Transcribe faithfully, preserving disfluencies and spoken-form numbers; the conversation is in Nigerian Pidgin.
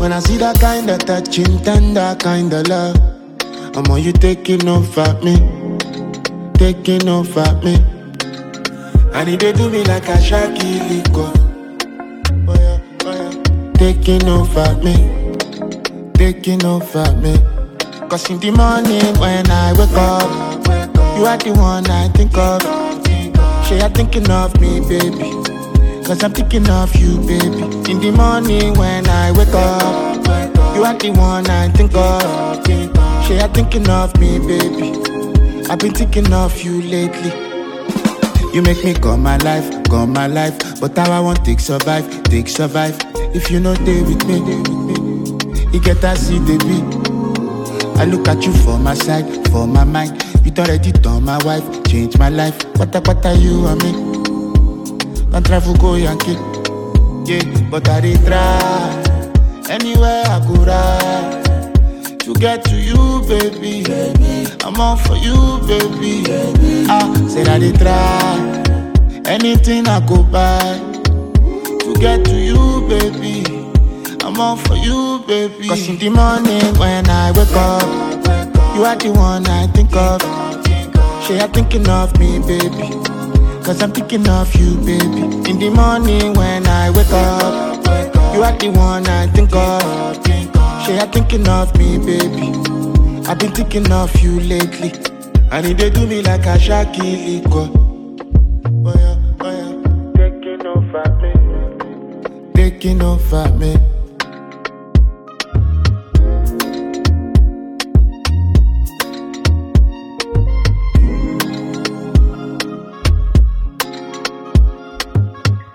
When I see that kind of touching, tender kind of love, I'm on you taking over me, taking over me. And it they do me like a Shaki liquor. Oh yeah, oh yeah. Taking over me, taking over me. Cause in the morning when I wake up, you are the one I think of. She are thinking of me, baby. Cause I'm thinking of you, baby. In the morning when I wake up, you are the one I think of. She are thinking of me, baby. I've been thinking of you lately. You make me come my life, come my life. But how I want take survive, take survive. If you know stay with me, you get to see the beat. I look at you for my side, for my mind. You already done my wife, change my life. What a what are you and me? Don't try to go Yankee, yeah, but I did try. Anywhere I could ride to get to you, baby. I'm all for you, baby. I said I did try. Anything I could buy to get to you, baby. I'm all for you, baby. Cause in the morning when I wake up, you are the one I think of. She are thinking of me, baby. Cause I'm thinking of you, baby. In the morning when I wake up, you are the one I think of. She are thinking of me, baby. I've been thinking of you lately. And it they do me like a Shaki liquor. Oh yeah, oh yeah. Taking over me, taking over me.